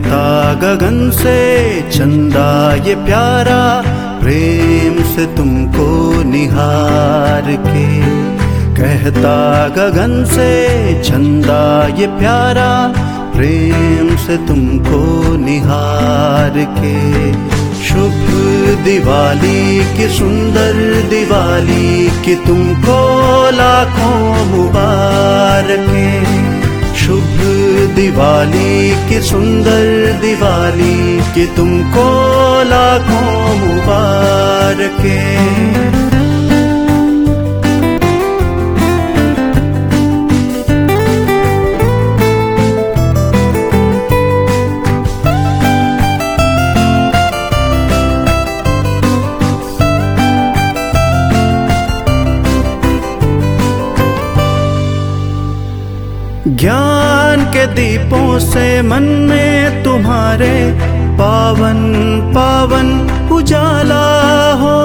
कहता गगन से चंदा ये प्यारा, प्रेम से तुमको निहार के। कहता गगन से चंदा ये प्यारा, प्रेम से तुमको निहार के। शुभ दिवाली की सुंदर दिवाली की तुमको लाखों मुबारकें। शुभ दिवाली की सुंदर दिवाली की तुमको लाखों मुबारकें। ज्ञान के दीपों से मन में तुम्हारे पावन पावन उजाला हो।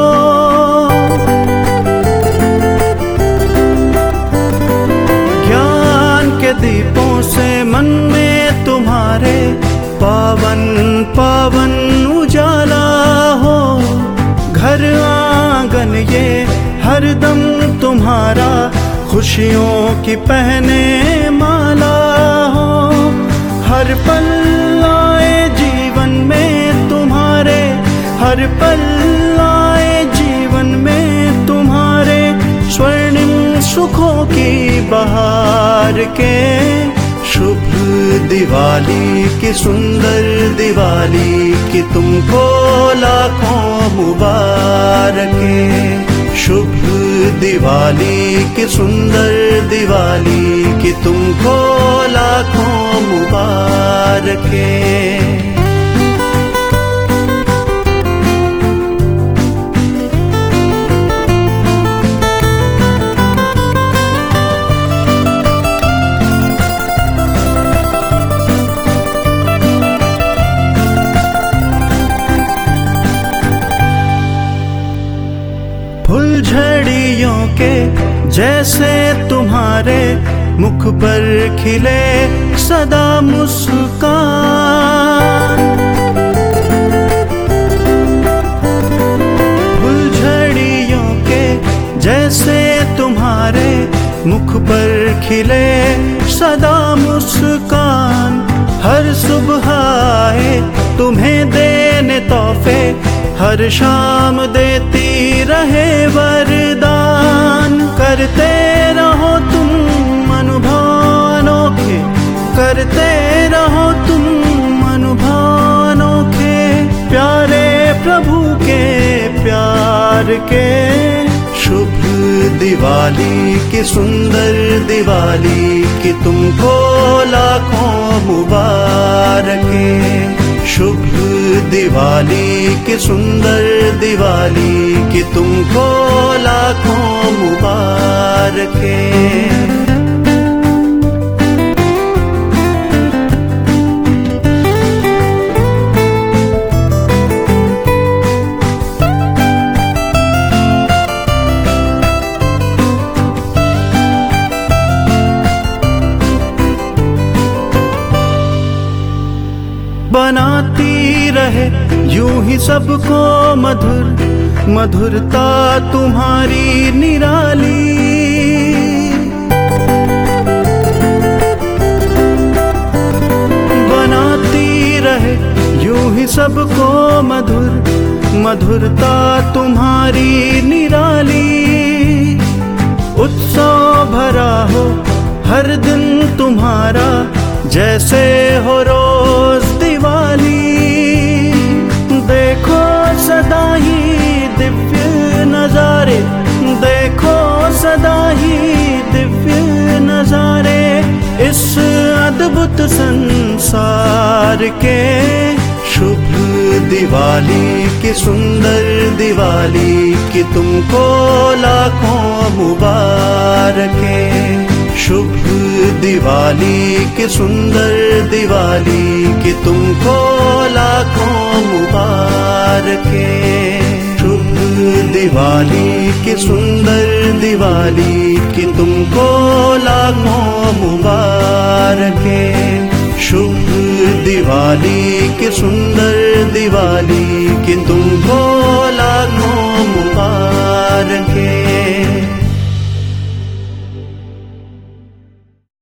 ज्ञान के दीपों से मन में तुम्हारे पावन पावन उजाला हो। घर आंगन ये हरदम तुम्हारा खुशियों की पहने माला हो। हर पल आए जीवन में तुम्हारे, हर पल आए जीवन में तुम्हारे स्वर्णिम सुखों की बहार के। शुभ दिवाली की सुंदर दिवाली की तुमको लाखों मुबारकें। शुभ दिवाली की सुंदर दिवाली की तुमको लाखों मुबारकें। फुलझड़ियों के जैसे तुम्हारे मुख पर खिले सदा मुस्कान। फुलझड़ियों के जैसे तुम्हारे मुख पर खिले सदा मुस्कान। हर सुबह आए तुम्हें देने तोहफे, हर शाम देती रहे वरदान। करते रहो तुम अनुभव अनोखे, करते रहो तुम अनुभव अनोखे। प्यारे प्रभु के प्यार के। शुभ दिवाली की सुंदर दिवाली की तुमको लाखों मुबारकें। शुभ दिवाली की सुंदर दिवाली की तुमको लाखों मुबारकें। बनाती रहे यूं ही सबको मधुर, मधुरता तुम्हारी निराली। बनाती रहे यूं ही सबको मधुर, मधुरता तुम्हारी निराली। उत्सव भरा हो हर दिन तुम्हारा, जैसे हो रोज दिवाली। देखो सदा ही दिव्य नजारे, देखो सदा ही दिव्य नजारे इस अद्भुत संसार के। शुभ दिवाली की सुंदर दिवाली की तुमको लाखों मुबारकें। शुभ दिवाली की सुंदर दिवाली की तुमको लाखों मुबारकें। शुभ दिवाली की सुंदर दिवाली की तुमको लाखों मुबारकें। शुभ दिवाली की सुंदर दिवाली की तुमको